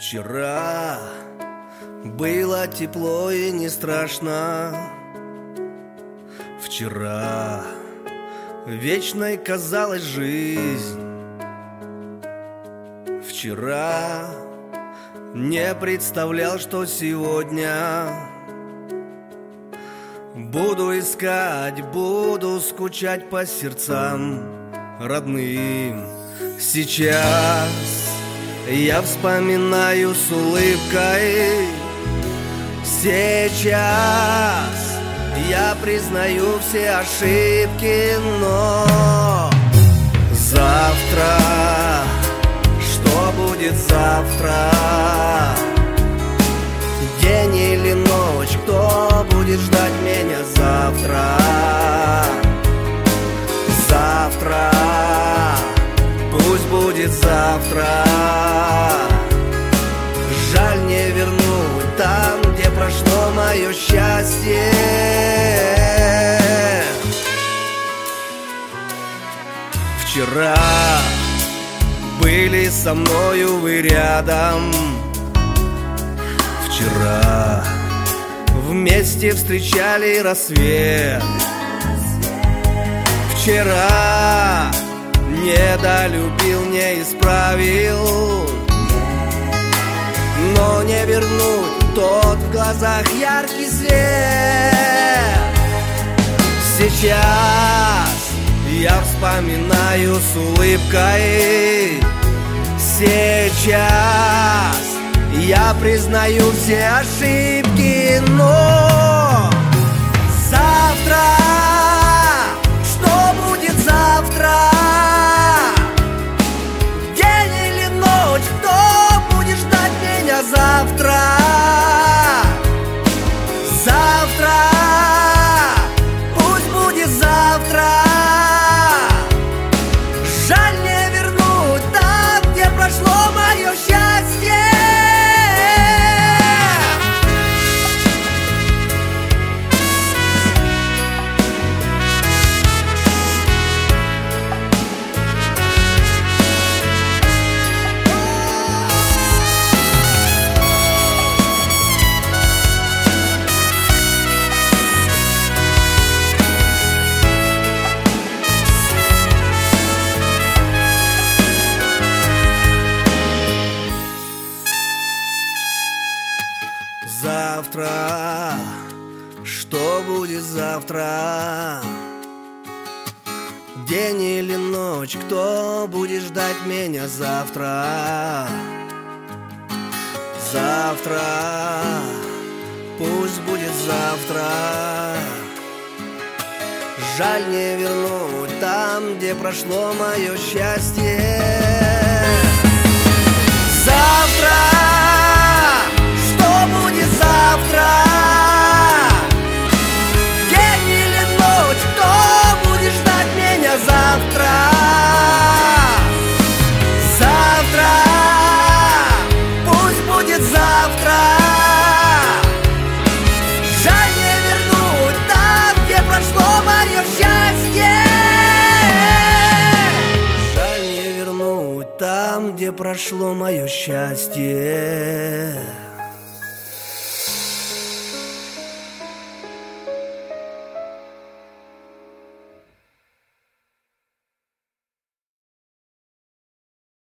Вчера было тепло и не страшно. Вчера вечной казалась жизнь. Вчера не представлял, что сегодня буду искать, буду скучать по сердцам родным. Сейчас я вспоминаю с улыбкой. Сейчас я признаю все ошибки, но завтра, что будет завтра? День или ночь, кто будет ждать меня завтра? Завтра, пусть будет завтра. Жаль не вернуть там, где прошло мое счастье. Вчера были со мною вы рядом. Вчера вместе встречали рассвет. Вчера недолюбил, не исправил, но не вернуть тот в глазах яркий свет. Сейчас я вспоминаю с улыбкой. Сейчас я признаю все ошибки, но завтра, что будет завтра? День или ночь, кто будет ждать меня завтра? Завтра, пусть будет завтра. Жаль не вернуть там, где прошло мое счастье. Завтра, что будет завтра? День или ночь, кто будет ждать меня завтра? Завтра, пусть будет завтра. Жаль не вернуть там, где прошло мое счастье. Завтра, будет завтра? День или ночь, кто будет ждать меня завтра? Завтра, пусть будет завтра. Жаль не вернуть там, где прошло мое счастье. Жаль не вернуть там, где прошло мое счастье.